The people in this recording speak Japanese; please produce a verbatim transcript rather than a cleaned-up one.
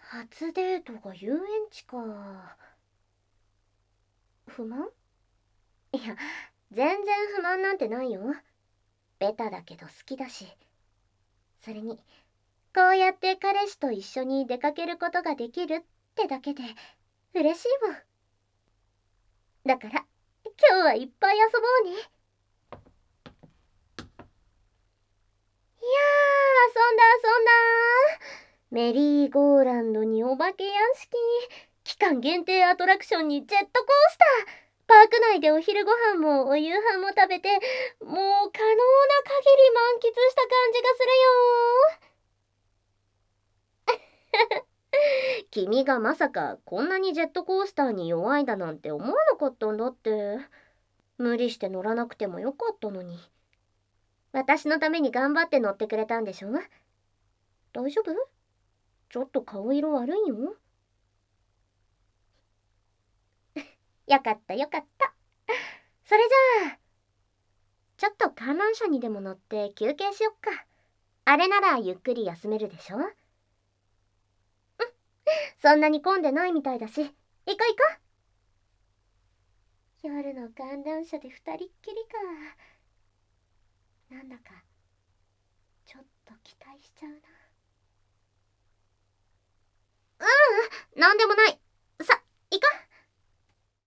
初デートが遊園地か。不満？いや、全然不満なんてないよ。ベタだけど好きだし。それに、こうやって彼氏と一緒に出かけることができるってだけで嬉しいもん。だから、今日はいっぱい遊ぼうね。いやー、遊んだ遊んだー。メリーゴーランドにお化け屋敷、期間限定アトラクションにジェットコースター、パーク内でお昼ご飯もお夕飯も食べて、もう可能な限り満喫した感じがするよー。君がまさかこんなにジェットコースターに弱いだなんて思わなかったんだって。無理して乗らなくてもよかったのに。私のために頑張って乗ってくれたんでしょ？大丈夫？ちょっと顔色悪いよ。よかったよかった。それじゃあ、ちょっと観覧車にでも乗って休憩しよっか。あれならゆっくり休めるでしょ？うん、そんなに混んでないみたいだし。行こう行こう。夜の観覧車で二人っきりか。なんだか、ちょっと期待しちゃうな。ううん、なんでもない。